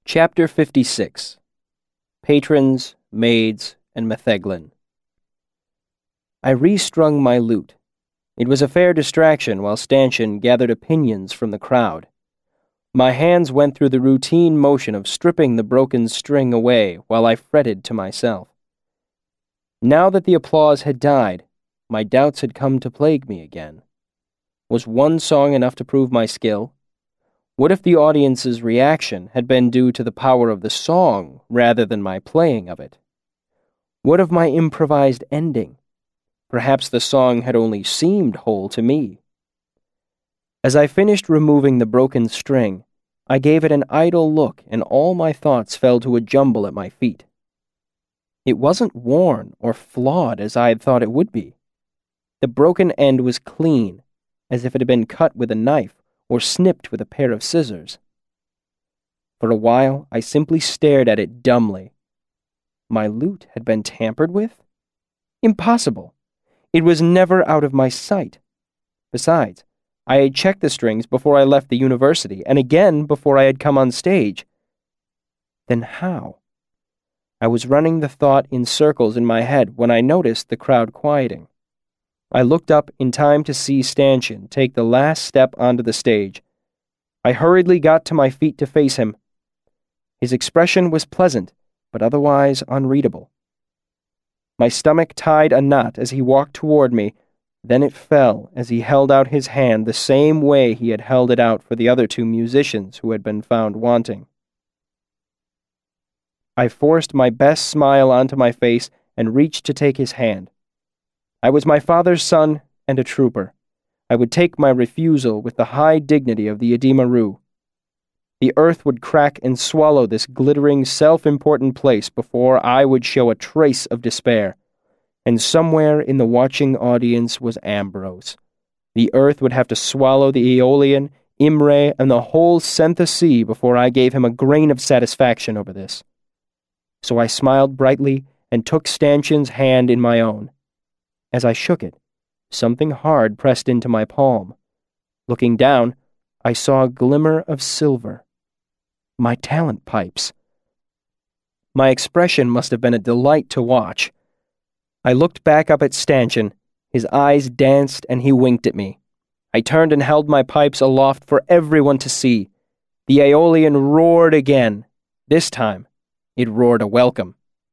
Chapter 56. Patrons, Maids, and Metheglin. I restrung my lute. It was a fair distraction while Stanchion gathered opinions from the crowd. My hands went through the routine motion of stripping the broken string away while I fretted to myself. Now that the applause had died, my doubts had come to plague me again. Was one song enough to prove my skill? What if the audience's reaction had been due to the power of the song rather than my playing of it? What of my improvised ending? Perhaps the song had only seemed whole to me. As I finished removing the broken string, I gave it an idle look and all my thoughts fell to a jumble at my feet. It wasn't worn or flawed as I had thought it would be. The broken end was clean, as if it had been cut with a knife or snipped with a pair of scissors. For a while, I simply stared at it dumbly. My lute had been tampered with? Impossible. It was never out of my sight. Besides, I had checked the strings before I left the university, and again before I had come on stage. Then how? I was running the thought in circles in my head when I noticed the crowd quieting. I looked up in time to see Stanchion take the last step onto the stage. I hurriedly got to my feet to face him. His expression was pleasant, but otherwise unreadable. My stomach tied a knot as he walked toward me, then it fell as he held out his hand the same way he had held it out for the other two musicians who had been found wanting. I forced my best smile onto my face and reached to take his hand. I was my father's son and a trooper. I would take my refusal with the high dignity of the Idima-Ru. The earth would crack and swallow this glittering, self-important place before I would show a trace of despair. And somewhere in the watching audience was Ambrose. The earth would have to swallow the Aeolian, Imre, and the whole Sentha Sea before I gave him a grain of satisfaction over this. So I smiled brightly and took Stanchion's hand in my own. As I shook it, something hard pressed into my palm. Looking down, I saw a glimmer of silver. My talent pipes. My expression must have been a delight to watch. I looked back up at Stanchion. His eyes danced and he winked at me. I turned and held my pipes aloft for everyone to see. The Aeolian roared again. This time, it roared a welcome.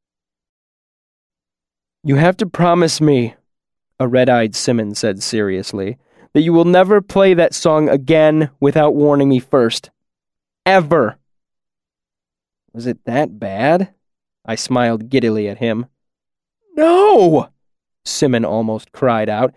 "You have to promise me," a red-eyed Simon said seriously, "that you will never play that song again without warning me first. Ever." Was it that bad? I smiled giddily at him. "No!" Simon almost cried out.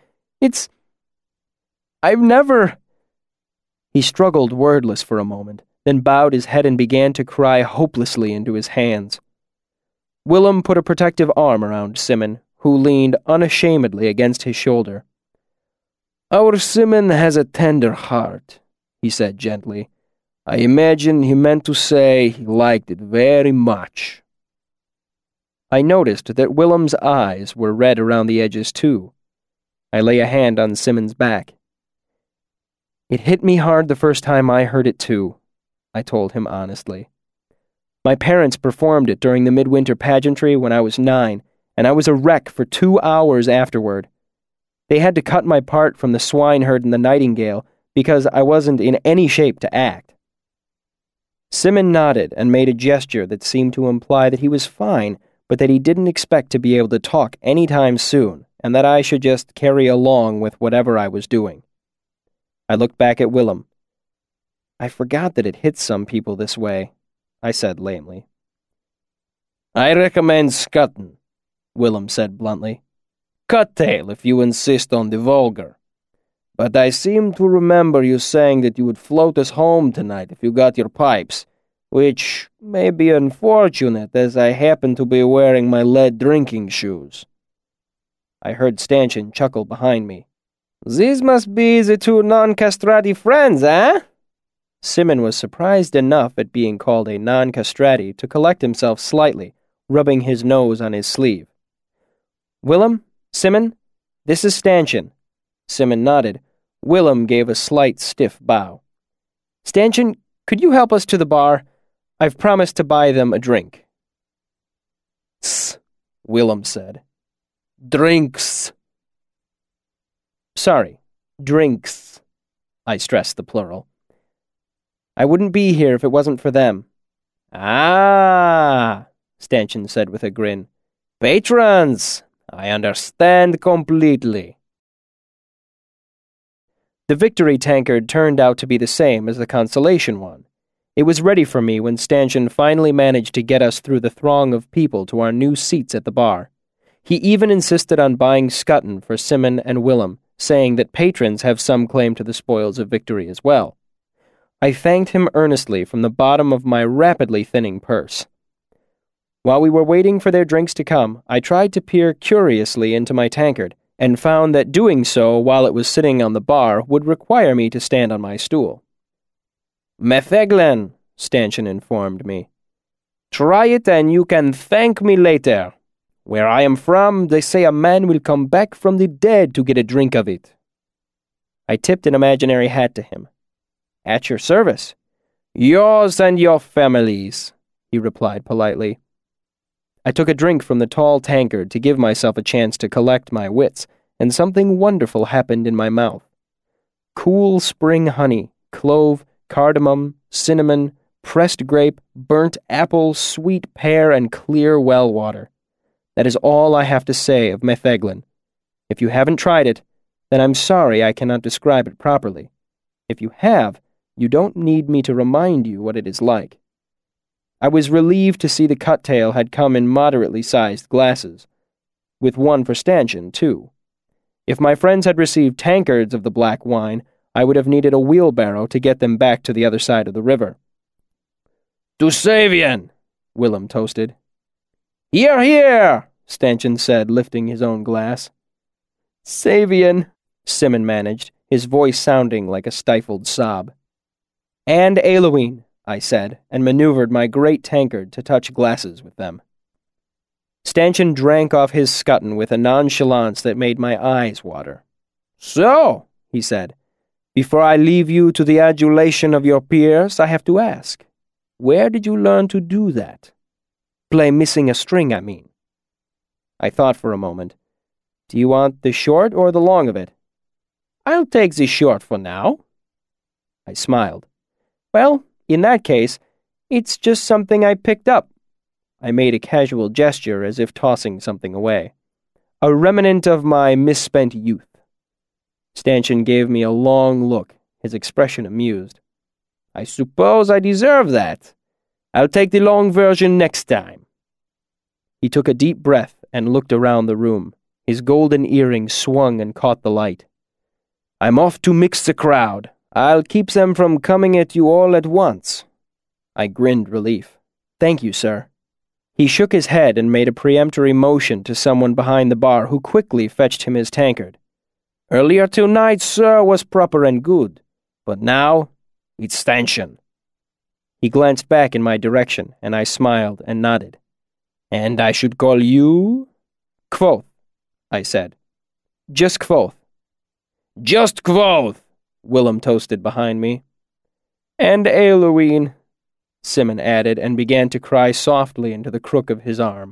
I've never..." He struggled wordless for a moment, then bowed his head and began to cry hopelessly into his hands. Willem put a protective arm around Simon, who leaned unashamedly against his shoulder. "Our Simon has a tender heart," he said gently. "I imagine he meant to say he liked it very much." I noticed that Willem's eyes were red around the edges too. I lay a hand on Simon's back. "It hit me hard the first time I heard it too," I told him honestly. "My parents performed it during the midwinter pageantry when I was 9, and I was a wreck for 2 hours afterward. They had to cut my part from the swineherd and the nightingale because I wasn't in any shape to act." Simon nodded and made a gesture that seemed to imply that he was fine, but that he didn't expect to be able to talk any time soon, and that I should just carry along with whatever I was doing. I looked back at Willem. "I forgot that it hits some people this way," I said lamely. "I recommend Scutten," Willem said bluntly. "Cuttail if you insist on the vulgar. But I seem to remember you saying that you would float us home tonight if you got your pipes, which may be unfortunate as I happen to be wearing my lead drinking shoes." I heard Stanchion chuckle behind me. "These must be the two non-castrati friends, eh?" Simon was surprised enough at being called a non-castrati to collect himself slightly, rubbing his nose on his sleeve. "Willem, Simon, this is Stanchion." Simon nodded. Willem gave a slight stiff bow. "Stanchion, could you help us to the bar? I've promised to buy them a drink. "Tss," Willem said. "Drinks." "Sorry, drinks." I stressed the plural. "I wouldn't be here if it wasn't for them." "Ah," Stanchion said with a grin. "Patrons! I understand completely." The Victory tankard turned out to be the same as the Consolation one. It was ready for me when Stanchion finally managed to get us through the throng of people to our new seats at the bar. He even insisted on buying scutton for Simmon and Willem, saying that patrons have some claim to the spoils of Victory as well. I thanked him earnestly from the bottom of my rapidly thinning purse. While we were waiting for their drinks to come, I tried to peer curiously into my tankard, and found that doing so while it was sitting on the bar would require me to stand on my stool. "Metheglin," Stanchion informed me. "Try it and you can thank me later. Where I am from, they say a man will come back from the dead to get a drink of it." I tipped an imaginary hat to him. "At your service." "Yours and your family's," he replied politely. I took a drink from the tall tankard to give myself a chance to collect my wits, and something wonderful happened in my mouth. Cool spring honey, clove, cardamom, cinnamon, pressed grape, burnt apple, sweet pear, and clear well water. That is all I have to say of metheglin. If you haven't tried it, then I'm sorry I cannot describe it properly. If you have, you don't need me to remind you what it is like. I was relieved to see the cocktail had come in moderately sized glasses, with one for Stanchion, too. If my friends had received tankards of the black wine, I would have needed a wheelbarrow to get them back to the other side of the river. "To Savian," Willem toasted. "Hear, hear," Stanchion said, lifting his own glass. "Savian," Simmon managed, his voice sounding like a stifled sob. "And Ailueen," I said, and maneuvered my great tankard to touch glasses with them. Stanchion drank off his scutton with a nonchalance that made my eyes water. "So," he said, "before I leave you to the adulation of your peers, I have to ask, where did you learn to do that? Play missing a string, I mean." I thought for a moment. "Do you want the short or the long of it?" "I'll take the short for now." I smiled. "Well, in that case, it's just something I picked up." I made a casual gesture as if tossing something away. "A remnant of my misspent youth." Stanchion gave me a long look, his expression amused. "I suppose I deserve that. I'll take the long version next time." He took a deep breath and looked around the room. His golden earrings swung and caught the light. "I'm off to mix the crowd. I'll keep them from coming at you all at once." I grinned relief. "Thank you, sir." He shook his head and made a peremptory motion to someone behind the bar who quickly fetched him his tankard. "Earlier tonight, sir, was proper and good, but now it's Stanchion." He glanced back in my direction, and I smiled and nodded. "And I should call you?" "Kvothe," I said. "Just Kvothe." "Just Kvothe," Willem toasted behind me. "And Ailueen," Simmon added, and began to cry softly into the crook of his arm.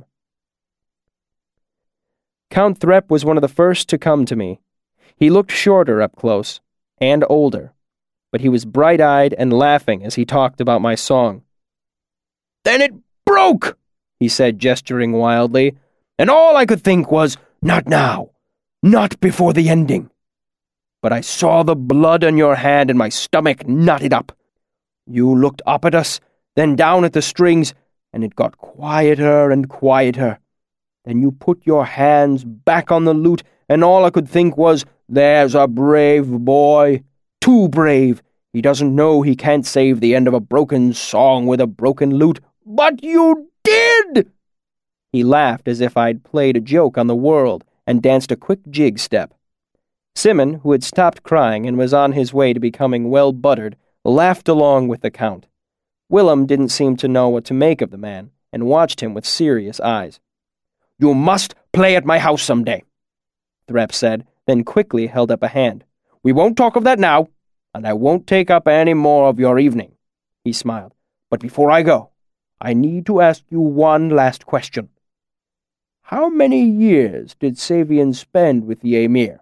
Count Threp was one of the first to come to me. He looked shorter up close, and older, but he was bright-eyed and laughing as he talked about my song. "Then it broke," he said, gesturing wildly, "and all I could think was, not now, not before the ending. But I saw the blood on your hand and my stomach knotted up. You looked up at us, then down at the strings, and it got quieter and quieter. Then you put your hands back on the lute, and all I could think was, there's a brave boy. Too brave. He doesn't know he can't save the end of a broken song with a broken lute. But you did!" He laughed as if I'd played a joke on the world and danced a quick jig step. Simmon, who had stopped crying and was on his way to becoming well-buttered, laughed along with the Count. Willem didn't seem to know what to make of the man, and watched him with serious eyes. "You must play at my house someday," Threp said, then quickly held up a hand. "We won't talk of that now, and I won't take up any more of your evening." He smiled. "But before I go, I need to ask you one last question. How many years did Savian spend with the Emir?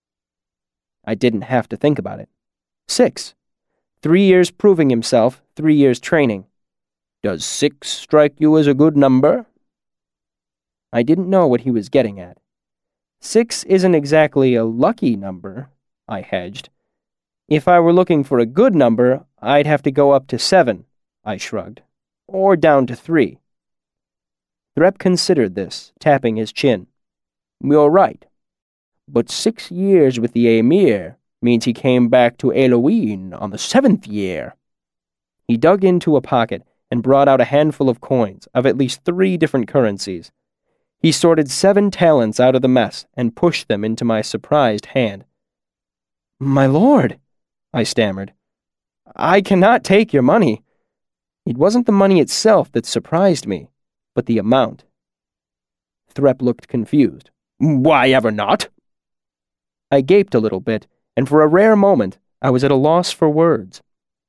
I didn't have to think about it. 6. 3 years proving himself, 3 years training. Does 6 strike you as a good number? I didn't know what he was getting at. 6 isn't exactly a lucky number, I hedged. If I were looking for a good number, I'd have to go up to 7, I shrugged, or down to 3. Threp considered this, tapping his chin. You're right. But 6 years with the Emir means he came back to Elohim on the 7th year. He dug into a pocket and brought out a handful of coins of at least 3 different currencies. He sorted 7 talents out of the mess and pushed them into my surprised hand. My lord, I stammered. I cannot take your money. It wasn't the money itself that surprised me, but the amount. Threp looked confused. Why ever not? I gaped a little bit, and for a rare moment I was at a loss for words.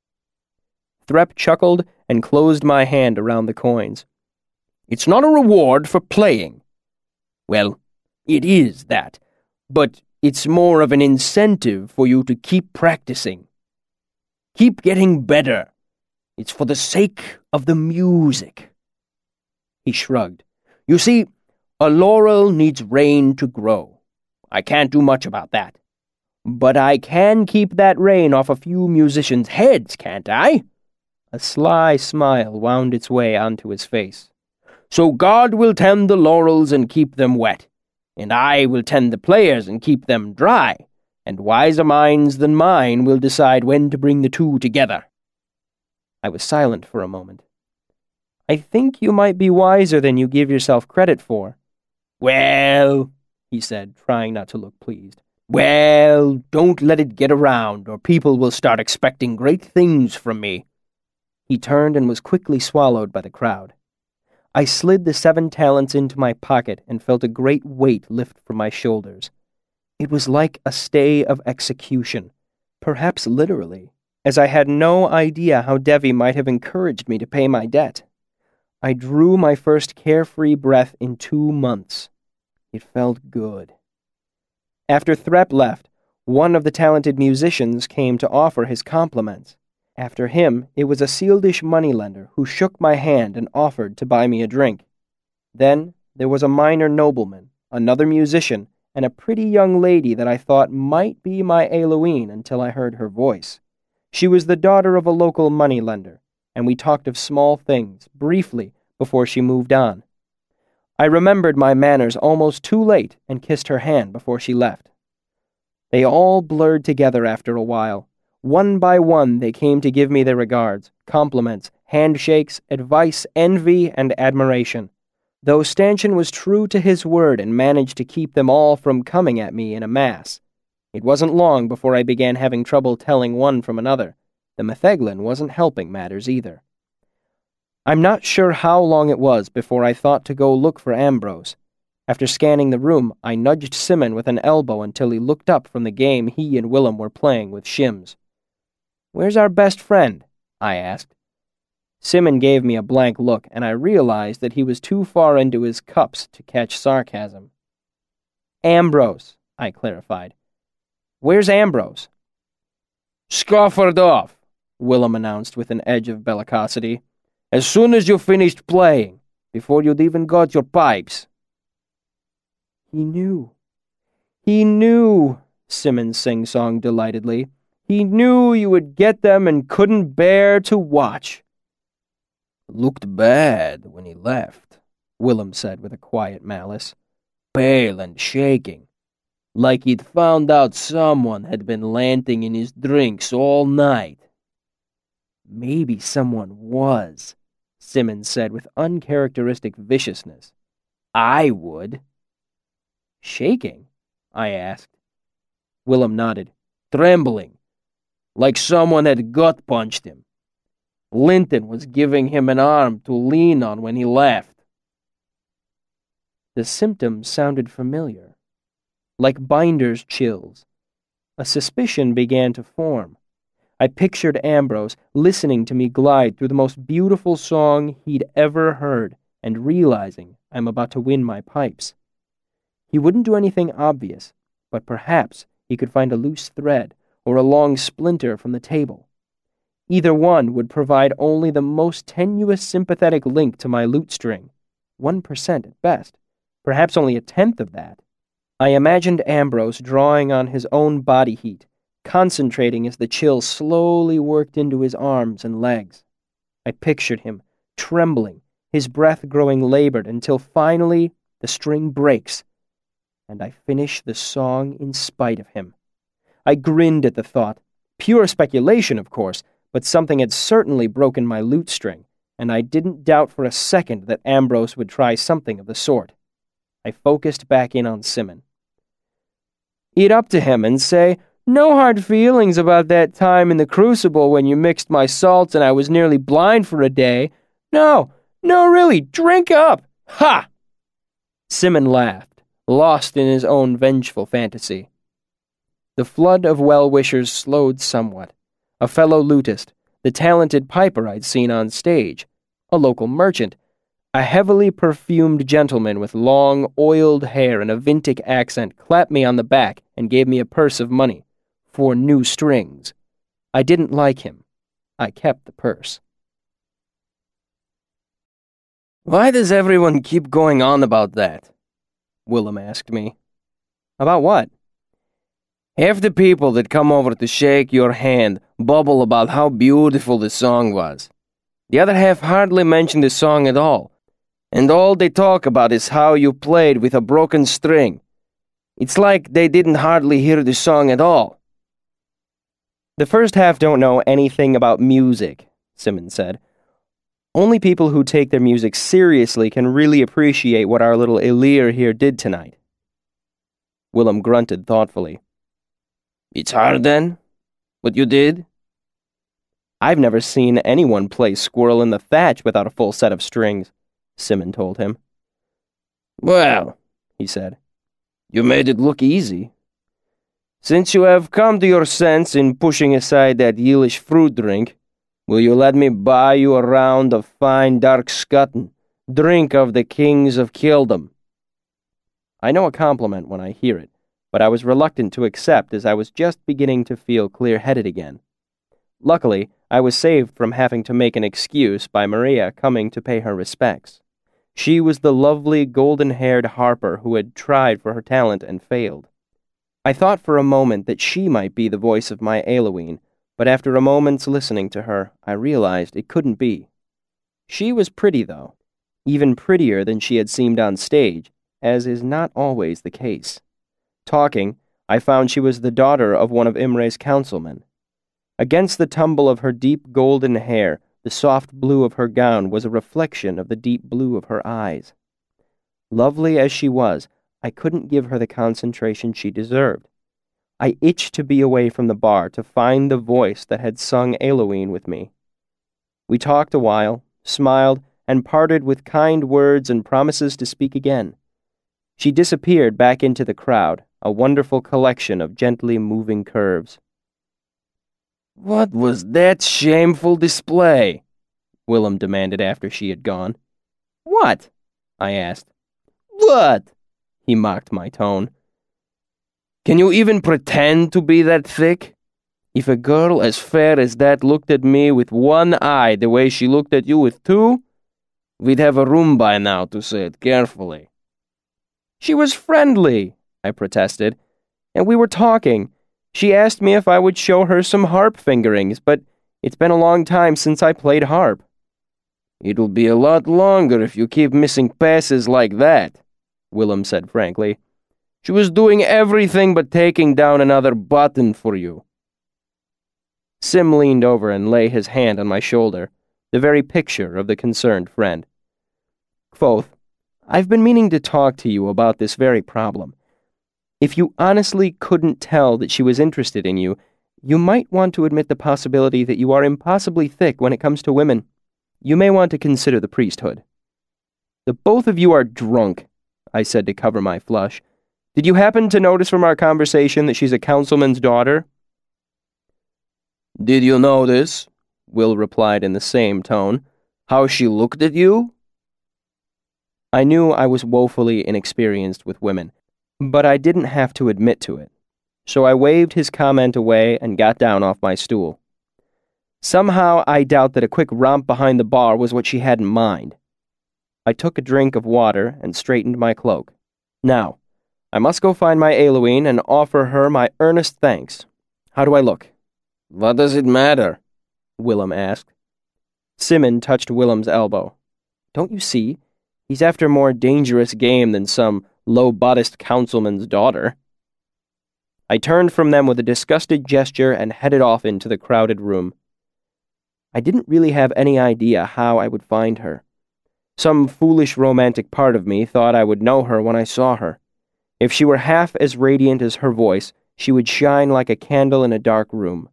Threp chuckled and closed my hand around the coins. It's not a reward for playing. Well, it is that, but it's more of an incentive for you to keep practicing. Keep getting better. It's for the sake of the music. He shrugged. You see, a laurel needs rain to grow. I can't do much about that. But I can keep that rain off a few musicians' heads, can't I? A sly smile wound its way onto his face. So God will tend the laurels and keep them wet, and I will tend the players and keep them dry, and wiser minds than mine will decide when to bring the two together. I was silent for a moment. I think you might be wiser than you give yourself credit for. Well, he said, trying not to look pleased. Well, don't let it get around, or people will start expecting great things from me. He turned and was quickly swallowed by the crowd. I slid the 7 talents into my pocket and felt a great weight lift from my shoulders. It was like a stay of execution, perhaps literally, as I had no idea how Devi might have encouraged me to pay my debt. I drew my first carefree breath in 2 months. It felt good. After Threp left, one of the talented musicians came to offer his compliments. After him, it was a Sealdish moneylender who shook my hand and offered to buy me a drink. Then there was a minor nobleman, another musician, and a pretty young lady that I thought might be my Elohim until I heard her voice. She was the daughter of a local moneylender, and we talked of small things, briefly, before she moved on. I remembered my manners almost too late and kissed her hand before she left. They all blurred together after a while. One by one they came to give me their regards, compliments, handshakes, advice, envy, and admiration. Though Stanchion was true to his word and managed to keep them all from coming at me in a mass. It wasn't long before I began having trouble telling one from another. The Metheglin wasn't helping matters either. I'm not sure how long it was before I thought to go look for Ambrose. After scanning the room, I nudged Simon with an elbow until he looked up from the game he and Willem were playing with Shims. Where's our best friend? I asked. Simon gave me a blank look, and I realized that he was too far into his cups to catch sarcasm. Ambrose, I clarified. Where's Ambrose? Scoffered off, Willem announced with an edge of bellicosity. As soon as you finished playing, before you'd even got your pipes. He knew. He knew, Simon sing-songed delightedly. He knew you would get them and couldn't bear to watch. Looked bad when he left, Willem said with a quiet malice. Pale and shaking, like he'd found out someone had been lanting in his drinks all night. Maybe someone was, Simmons said with uncharacteristic viciousness. I would. Shaking? I asked. Willem nodded. Trembling. Like someone had gut-punched him. Linton was giving him an arm to lean on when he left. The symptoms sounded familiar. Like binder's chills. A suspicion began to form. I pictured Ambrose listening to me glide through the most beautiful song he'd ever heard and realizing I'm about to win my pipes. He wouldn't do anything obvious, but perhaps he could find a loose thread or a long splinter from the table. Either one would provide only the most tenuous sympathetic link to my lute string, 1% at best, perhaps only a tenth of that. I imagined Ambrose drawing on his own body heat, concentrating as the chill slowly worked into his arms and legs. I pictured him, trembling, his breath growing labored until finally the string breaks, and I finish the song in spite of him. I grinned at the thought. Pure speculation, of course, but something had certainly broken my lute string, and I didn't doubt for a second that Ambrose would try something of the sort. I focused back in on Simon. Eat up to him and say, "No hard feelings about that time in the crucible when you mixed my salts and I was nearly blind for a day. No, really, drink up! Ha!" Simon laughed, lost in his own vengeful fantasy. The flood of well-wishers slowed somewhat. A fellow lutist, the talented piper I'd seen on stage, a local merchant, a heavily perfumed gentleman with long, oiled hair and a Vintic accent clapped me on the back and gave me a purse of money for new strings. I didn't like him. I kept the purse. "Why does everyone keep going on about that?" Willem asked me. "About what?" "Half the people that come over to shake your hand bubble about how beautiful the song was. The other half hardly mention the song at all, and all they talk about is how you played with a broken string. It's like they didn't hardly hear the song at all." "The first half don't know anything about music," Simon said. "Only people who take their music seriously can really appreciate what our little Elir here did tonight." Willem grunted thoughtfully. "It's hard, then? What you did?" "I've never seen anyone play Squirrel in the Thatch without a full set of strings," Simon told him. "Well," he said, "you made it look easy. Since you have come to your sense in pushing aside that Yilish fruit drink, will you let me buy you a round of fine dark scutton, drink of the kings of Kildom?" I know a compliment when I hear it, but I was reluctant to accept as I was just beginning to feel clear-headed again. Luckily, I was saved from having to make an excuse by Maria coming to pay her respects. She was the lovely golden-haired harper who had tried for her talent and failed. I thought for a moment that she might be the voice of my Eiloween, but after a moment's listening to her, I realized it couldn't be. She was pretty, though, even prettier than she had seemed on stage, as is not always the case. Talking, I found she was the daughter of one of Imre's councilmen. Against the tumble of her deep golden hair, the soft blue of her gown was a reflection of the deep blue of her eyes. Lovely as she was, I couldn't give her the concentration she deserved. I itched to be away from the bar to find the voice that had sung Eiloween with me. We talked a while, smiled, and parted with kind words and promises to speak again. She disappeared back into the crowd, a wonderful collection of gently moving curves. "What was that shameful display?" Willem demanded after she had gone. "What?" I asked. "What?" He mocked my tone. "Can you even pretend to be that thick? If a girl as fair as that looked at me with one eye the way she looked at you with two, we'd have a room by now, to say it carefully." "She was friendly," I protested, "and we were talking. She asked me if I would show her some harp fingerings, but it's been a long time since I played harp." "It'll be a lot longer if you keep missing passes like that," Willem said frankly. "She was doing everything but taking down another button for you." Sim leaned over and lay his hand on my shoulder, the very picture of the concerned friend. "Kvothe, I've been meaning to talk to you about this very problem. If you honestly couldn't tell that she was interested in you, you might want to admit the possibility that you are impossibly thick when it comes to women. You may want to consider the priesthood." "The both of you are drunk," I said to cover my flush. "Did you happen to notice from our conversation that she's a councilman's daughter?" Did you notice, Will replied in the same tone, how she looked at you? I knew I was woefully inexperienced with women, but I didn't have to admit to it, so I waved his comment away and got down off my stool. Somehow I doubt that a quick romp behind the bar was what she had in mind. I took a drink of water and straightened my cloak. Now, I must go find my Aileen and offer her my earnest thanks. How do I look? What does it matter? Willem asked. Simmon touched Willem's elbow. Don't you see? He's after more dangerous game than some low-bodiced councilman's daughter. I turned from them with a disgusted gesture and headed off into the crowded room. I didn't really have any idea how I would find her. Some foolish romantic part of me thought I would know her when I saw her. If she were half as radiant as her voice, she would shine like a candle in a dark room.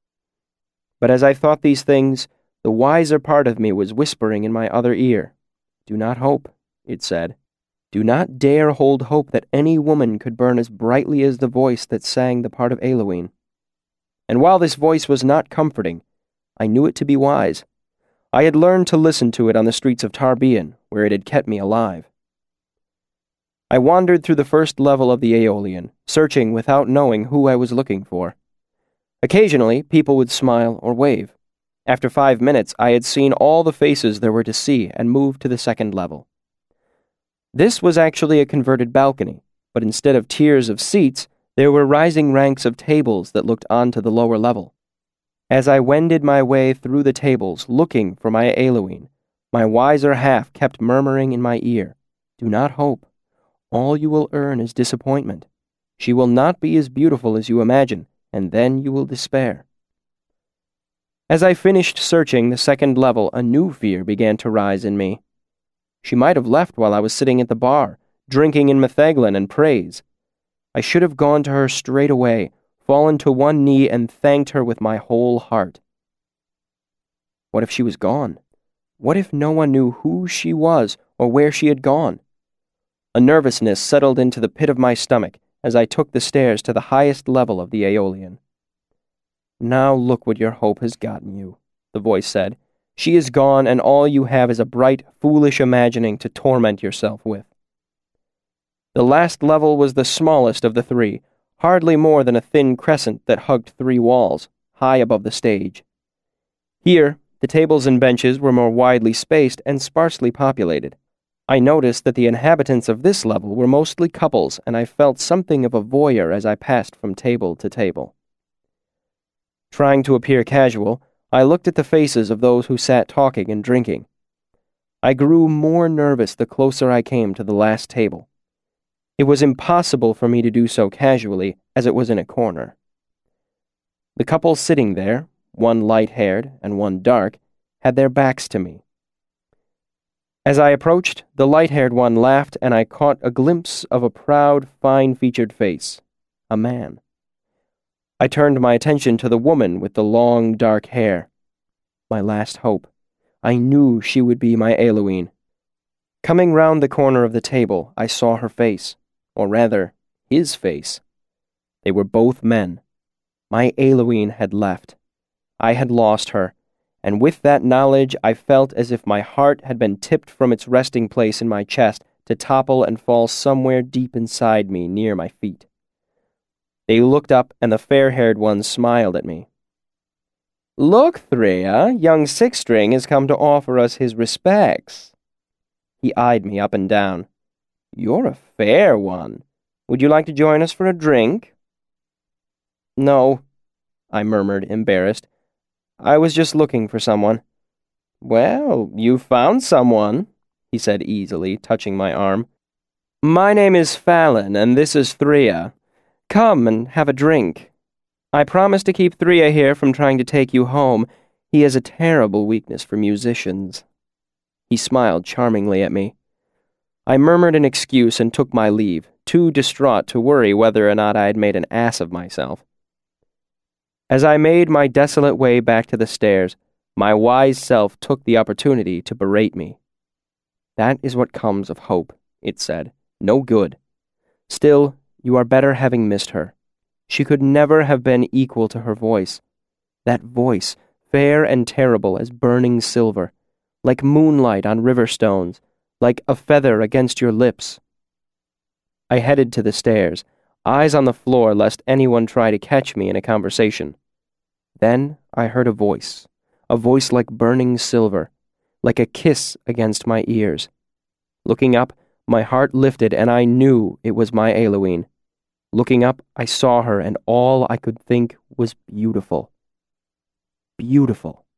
But as I thought these things, the wiser part of me was whispering in my other ear. Do not hope, it said. Do not dare hold hope that any woman could burn as brightly as the voice that sang the part of Aileen. And while this voice was not comforting, I knew it to be wise. I had learned to listen to it on the streets of Tarbean, where it had kept me alive. I wandered through the first level of the Aeolian, searching without knowing who I was looking for. Occasionally, people would smile or wave. After 5 minutes, I had seen all the faces there were to see and moved to the second level. This was actually a converted balcony, but instead of tiers of seats, there were rising ranks of tables that looked onto the lower level. As I wended my way through the tables, looking for my Aileen, my wiser half kept murmuring in my ear, Do not hope. All you will earn is disappointment. She will not be as beautiful as you imagine, and then you will despair. As I finished searching the second level, a new fear began to rise in me. She might have left while I was sitting at the bar, drinking in metheglin and praise. I should have gone to her straight away, fallen to one knee, and thanked her with my whole heart. What if she was gone? What if no one knew who she was or where she had gone? A nervousness settled into the pit of my stomach as I took the stairs to the highest level of the Aeolian. Now look what your hope has gotten you, the voice said. She is gone, and all you have is a bright, foolish imagining to torment yourself with. The last level was the smallest of the three, hardly more than a thin crescent that hugged 3 walls, high above the stage. Here, the tables and benches were more widely spaced and sparsely populated. I noticed that the inhabitants of this level were mostly couples, and I felt something of a voyeur as I passed from table to table. Trying to appear casual, I looked at the faces of those who sat talking and drinking. I grew more nervous the closer I came to the last table. It was impossible for me to do so casually, as it was in a corner. The couple sitting there, one light-haired and one dark, had their backs to me. As I approached, the light-haired one laughed, and I caught a glimpse of a proud, fine-featured face. A man. I turned my attention to the woman with the long, dark hair. My last hope. I knew she would be my Aileen. Coming round the corner of the table, I saw her face, or rather, his face. They were both men. My Aileen had left. I had lost her, and with that knowledge I felt as if my heart had been tipped from its resting place in my chest to topple and fall somewhere deep inside me near my feet. They looked up, and the fair-haired one smiled at me. Look, Threa, young Six-String has come to offer us his respects. He eyed me up and down. You're a fair one. Would you like to join us for a drink? No, I murmured, embarrassed. I was just looking for someone. Well, you found someone, he said easily, touching my arm. My name is Fallon, and this is Threa. Come and have a drink. I promise to keep Threa here from trying to take you home. He has a terrible weakness for musicians. He smiled charmingly at me. I murmured an excuse and took my leave, too distraught to worry whether or not I had made an ass of myself. As I made my desolate way back to the stairs, my wise self took the opportunity to berate me. That is what comes of hope, it said. No good. Still, you are better having missed her. She could never have been equal to her voice. That voice, fair and terrible as burning silver, like moonlight on river stones, like a feather against your lips. I headed to the stairs, eyes on the floor lest anyone try to catch me in a conversation. Then I heard a voice like burning silver, like a kiss against my ears. Looking up, my heart lifted and I knew it was my Ailuinn. Looking up, I saw her and all I could think was beautiful. Beautiful.